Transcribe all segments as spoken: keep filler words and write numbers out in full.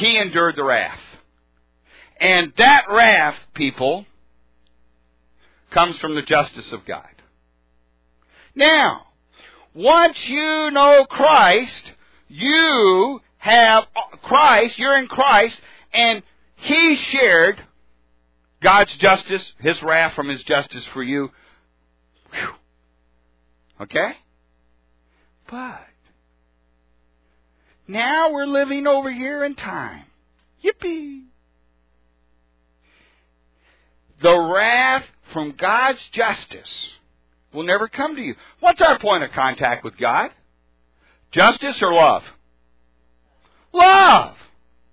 He endured the wrath. And that wrath, people, comes from the justice of God. Now, once you know Christ, you have Christ, you're in Christ, and He shared God's justice, His wrath from His justice for you. Whew. Okay? But now we're living over here in time. Yippee! The wrath from God's justice will never come to you. What's our point of contact with God? Justice or love? Love!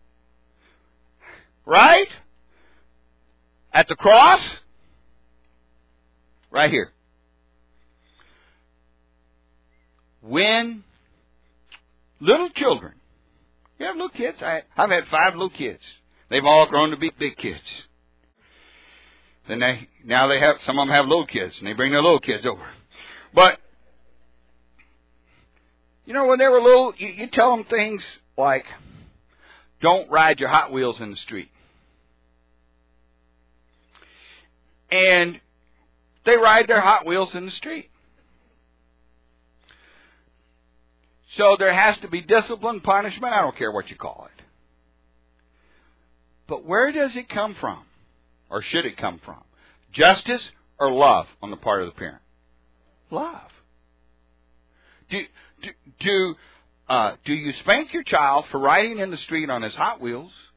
Right? At the cross? Right here. When little children, you have little kids? I, I've had five little kids. They've all grown to be big kids. Then they, now they have, some of them have little kids, and they bring their little kids over. But, you know, when they were little, you, you tell them things like, don't ride your Hot Wheels in the street. And they ride their Hot Wheels in the street. So there has to be discipline, punishment, I don't care what you call it. But where does it come from? Or should it come from? Justice or love on the part of the parent? Love. Do do do, uh, do you spank your child for riding in the street on his Hot Wheels?